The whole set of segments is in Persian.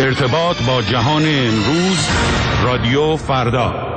ارتباط با جهان امروز، رادیو فردا.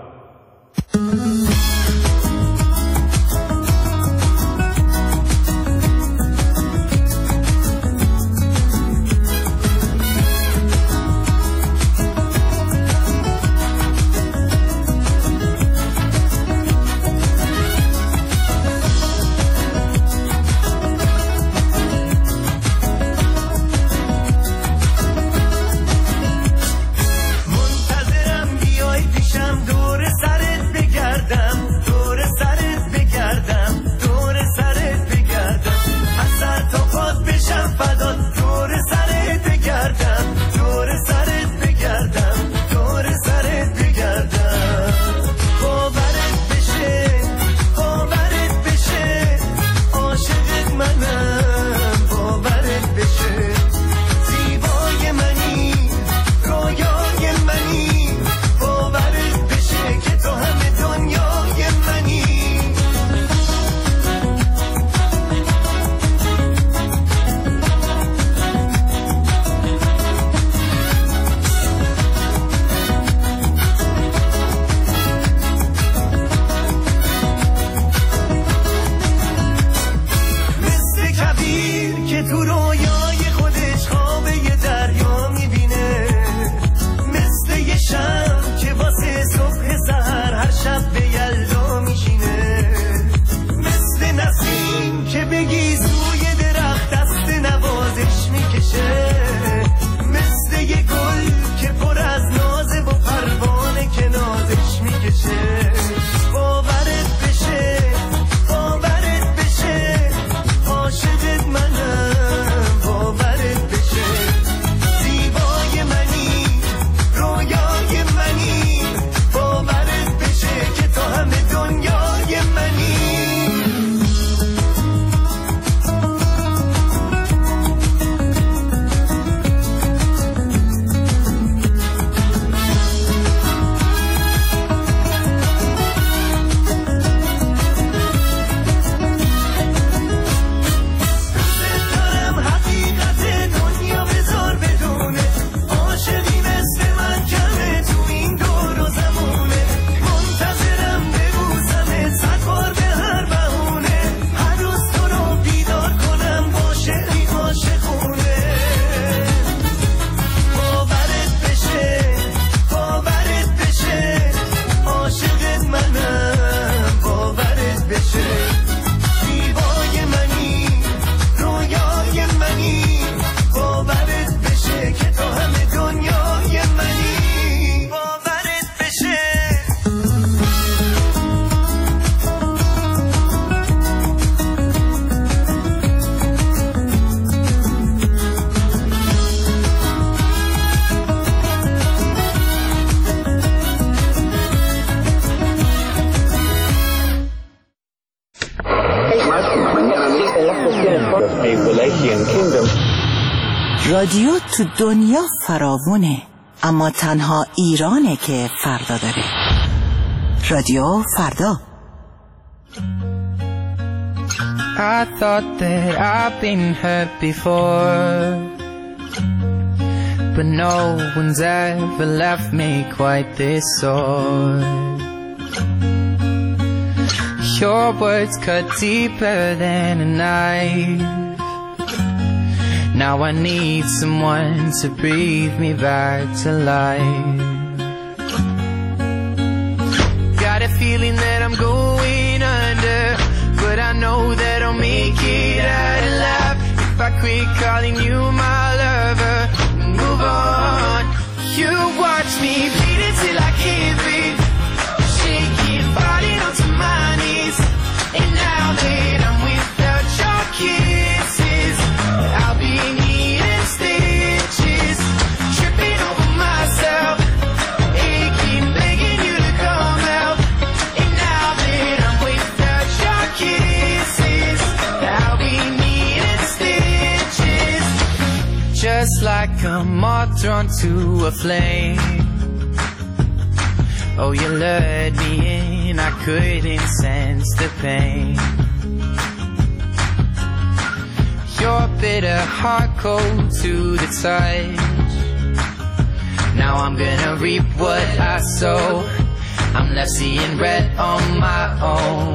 رادیو تو دنیا فراوونه، اما تنها ایرانه که فردا داره. رادیو فردا. I thought that I've been hurt before, but no one's ever left me quite this sore. Your words cut deeper than a knife. Now I need someone to breathe me back to life. Got a feeling that I'm going under, but I know that I'll make it out alive if I quit calling you my lover and move on. You watch me bleed until I can't breathe, shaking, falling onto my knees. And now that I'm without your kisses, I'll be needing stitches, tripping over myself, aching, begging you to come out. And now that I'm without your kisses, I'll be needing stitches, just like a moth drawn to a flame. Oh, you lured me in, I couldn't sense the pain. Your bitter heart cold to the touch, now I'm gonna reap what I sow. I'm left seeing red on my own.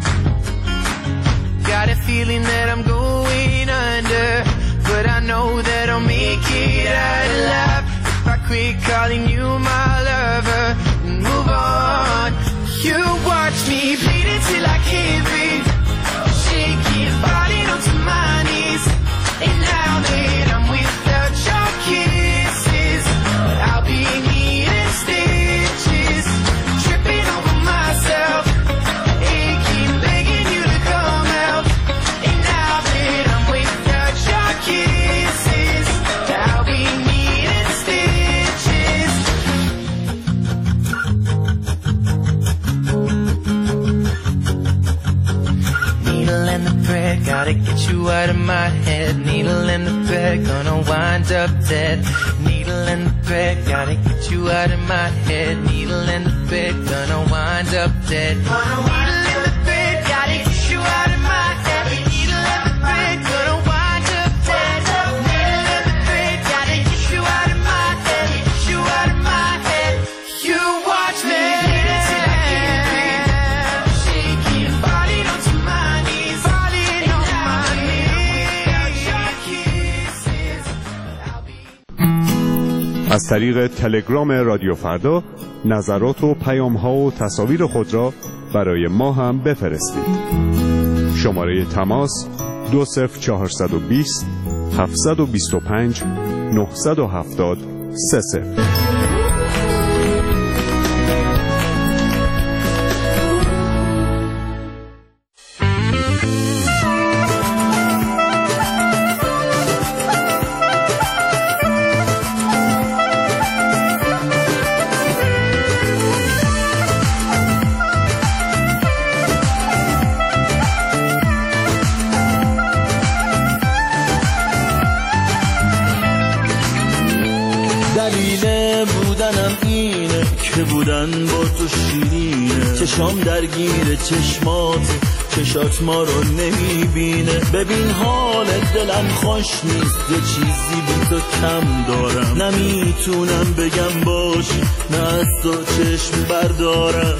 Got a feeling that I'm going under, but I know that I'll make it out alive if I quit calling you my lover and move on. You watch me bleeding till I can't breathe, shaking, falling onto my knees. And now that I'm without your kisses, I'll be needing stitches, tripping over myself, aching, begging you to come out. And now that I'm without your kisses, I'll be needing stitches. Needle and the thread, gotta get you out of my head. Needle and the thread, gonna wind up dead. Needle and the thread, gotta get you out of my head. Needle and the thread, gonna wind up dead. Needle and the thread, gotta get you out of my head. Needle and the thread, gonna wind up dead. Needle and the thread, gotta get you out of my head. Get you out of my head. You watch me till I can't breathe, shaking, falling onto my knees, falling on my knees. Your kisses, I'll be. از طریق تلگرام رادیو فردا نظرات و پیام‌ها و تصاویر خود را برای ما هم بفرستید. شماره تماس 20420 725 970 30. بودن با تو شیرینه، چشام درگیر چشمات، چشات ما رو نمیبینه. ببین حال دلم خوش نیست، یه چیزی بی تو کم دارم. نمیتونم بگم باش، نه از تو چشم بردارم.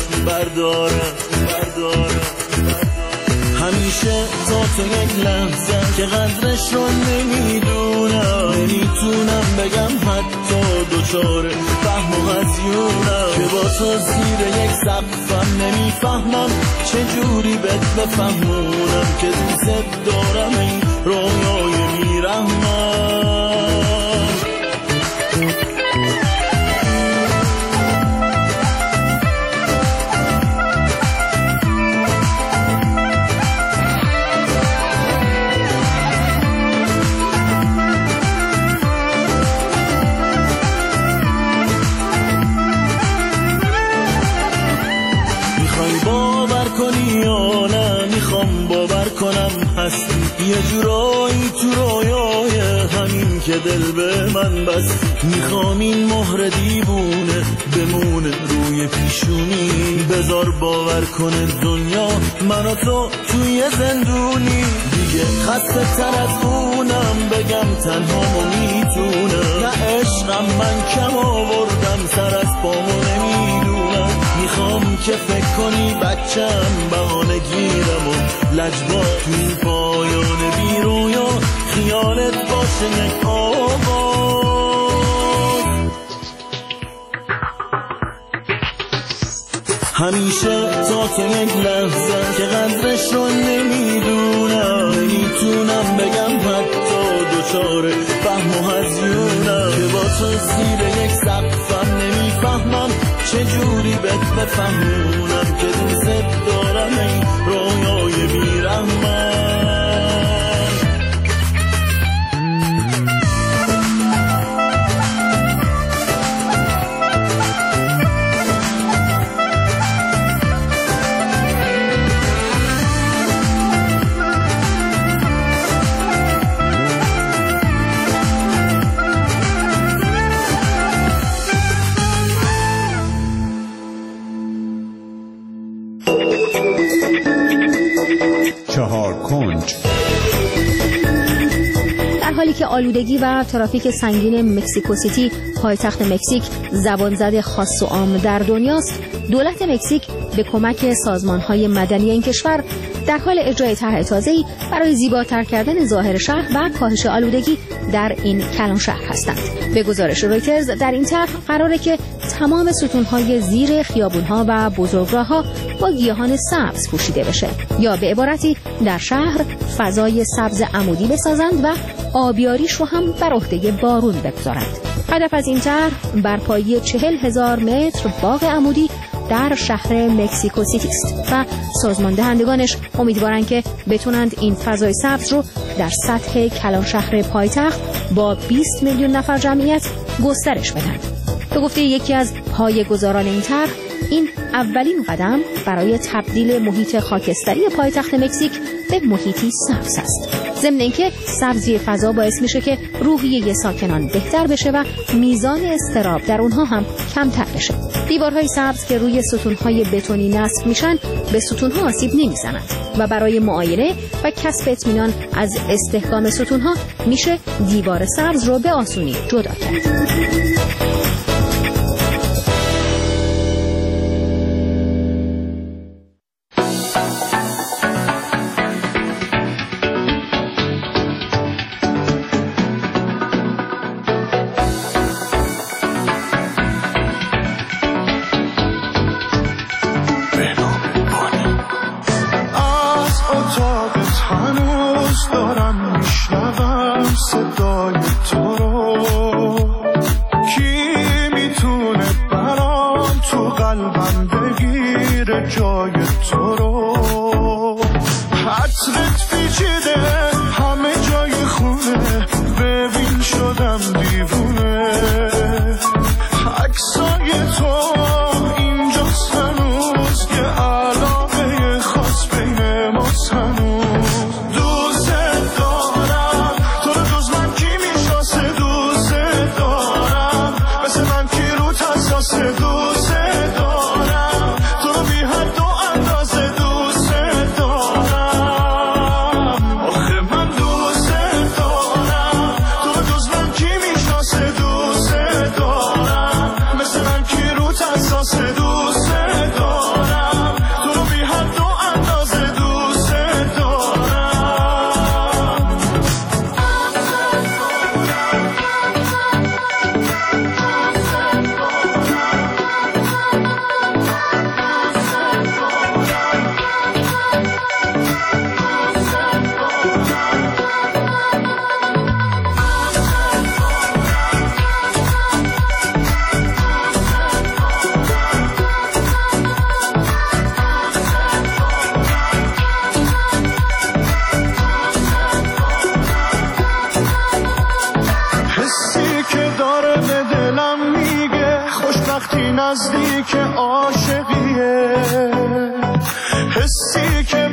همیشه تا تو یک لحظه که قدرش رو نمیدونم. نمیتونم بگم حتی دوچاره فهم و هزیونم، که با تو زیر یک سقفم. نمیفهمم چجوری بهت بفهمونم که دوست دارم این رویای میرحمم. باور کنم هستی یه جورایی تو رویای همین که دل به من بستی. میخوام این مهر دیوونه بمونه روی پیشونی، بذار باور کنه دنیا من و تو توی زندونی. دیگه خسته تر از اونم بگم تنها میتونم، نه عشقم من کم آوردم سر از پامو نمیدونم. میخوام که فکر کنی بچم بهانه گیرم و لجبات توی پایان بی رویا خیالت باشه یک آواز. همیشه تا تو یک لحظه که قدرش رو نمیدونم. نمیتونم بگم حتی دوچاره فهم و هزیونم، که با تو زیر یک سقفم. نمیفهمم چجوری بهت بفهمونم که دوست دارم این رویای بیرحمم. که آلودگی و ترافیک سنگین مکزیکو سیتی پایتخت مکزیک زبانزد خاص و عام در دنیاست، دولت مکزیک به کمک سازمان‌های مدنی این کشور در حال اجرای طرح تازه‌ای برای زیباتر کردن ظاهر شهر و کاهش آلودگی در این کلان شهر هستند. به گزارش رویترز در این طرح قراره که تمام ستون‌های زیر خیابون‌ها و بزرگراه‌ها با گیاهان سبز پوشیده بشه، یا به عبارتی در شهر فضای سبز عمودی بسازند و آبیاریش رو هم بر عهده بارون بگذارند. هدف از این طرح برپایی 40,000 متر باغ عمودی در شهر مکزیکو سیتی است و سازمان دهندگانش امیدوارند که بتونند این فضای سبز رو در سطح کلان شهر پایتخت با 20 میلیون نفر جمعیت گسترش بدن. به گفته یکی از پایه‌گذاران این طرح، این اولین قدم برای تبدیل محیط خاکستری پایتخت مکزیک به محیطی سبز است. ضمن اینکه سبزی فضا باعث میشه که روحیه ساکنان بهتر بشه و میزان اضطراب در اونها هم کمتر بشه. دیوارهای سبز که روی ستونهای بتونی نصب میشن به ستونها آسیب نمیزنند و برای معاینه و کسب اطمینان از استحکام ستونها میشه دیوار سبز رو به آسونی جدا کرد. نزدیک عاشقیه، حسی که